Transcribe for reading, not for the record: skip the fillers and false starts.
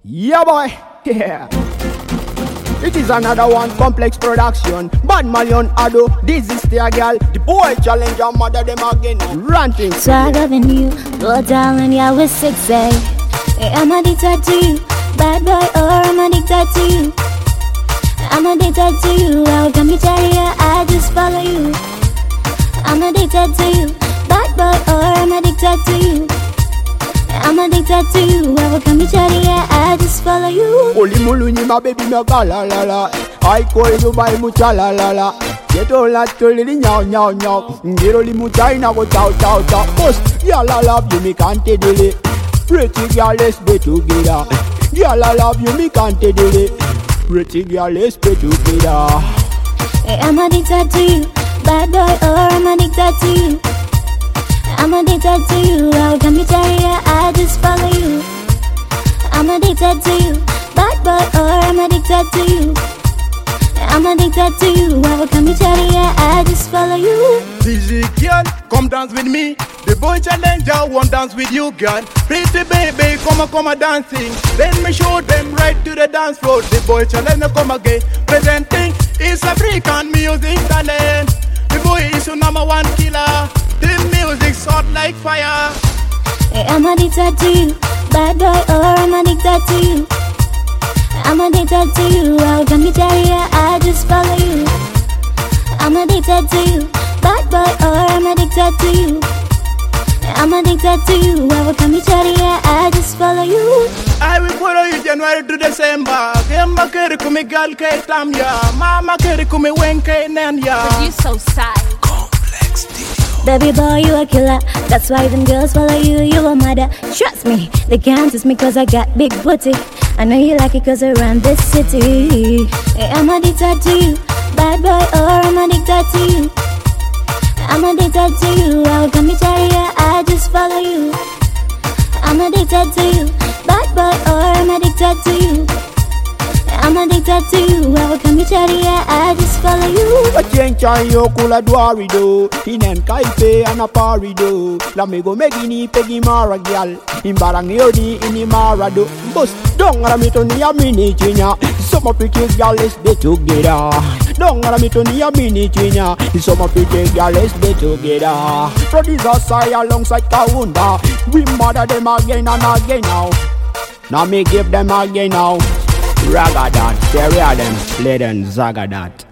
Yeah, boy. Yeah. It is another one, complex production. Bad Malion Ado, this is their girl. The boy challenge your mother them again. Ranting. Swag loving you, go down and yeah, we're sexy. I'm addicted to you, bad boy, or I'm addicted to you. I'm addicted to you, I'll come to you, I just follow you. I'm addicted to you, bad boy, or I'm addicted to you. I'm addicted to you, I will come to you, I just follow you. Holy Muluni, my baby, my la la la. I call you by mucha la la la. Get all that to lily now, now, now. Get only muchaina go chow, chow, chow. Post, yeah, la love you, me can't delay. Pretty girl, let's be together. Yeah, la love you, me can't delay. Pretty girl, let's be together. I'm addicted to you, bad boy, or I'm addicted to you. I'm addicted to you, I'll come to you, I just follow you. I'm addicted to you, bad boy, or I'm addicted to you. I'm addicted to you, I will come to you, I just follow you. Easy girl, come dance with me. The boy challenger won't dance with you, girl. Pretty baby, come a dancing. Then me show them right to the dance floor. The boy challenger come again, presenting his African music talent. The boy is your number one killer. The music's hot like fire. I'm addicted to you, bad boy, or I'm addicted to you. I'm addicted to you, I'll come to you, I just follow you. I'm addicted to you, bad boy, or I'm addicted to you. I'm addicted to you, I will come to you, I just follow you. I will follow you January to December. Kemba keri kumi gal ke tamya. Mama keri kumi wenke nenya. But you so sad. Baby boy, you a killer. That's why them girls follow you, you a mother. Trust me, they can't test me cause I got big booty. I know you like it cause I run this city. I'm addicted to you, bad boy, or I'm addicted to you. I'm addicted to you, I'll come to you, I just follow you. I'm addicted to you, bad boy, or I'm addicted to you. I'm addicted to you, I will come to you, I just follow you. A change on your kula dwari do. Inen kaipe and a pari do. La me go megini pegi mara gyal. Imbarang yodi ini mara do. Bus dong aramito ni a mini chinya. Some of pretty gyal let's be together. Dong aramito ni a mini chinya. Some of pretty gyal let's be together. Producer Sai alongside Kawunda. We mother them again and again now. Now me give them again now. Ragadat, stereo them, play them Zagadat.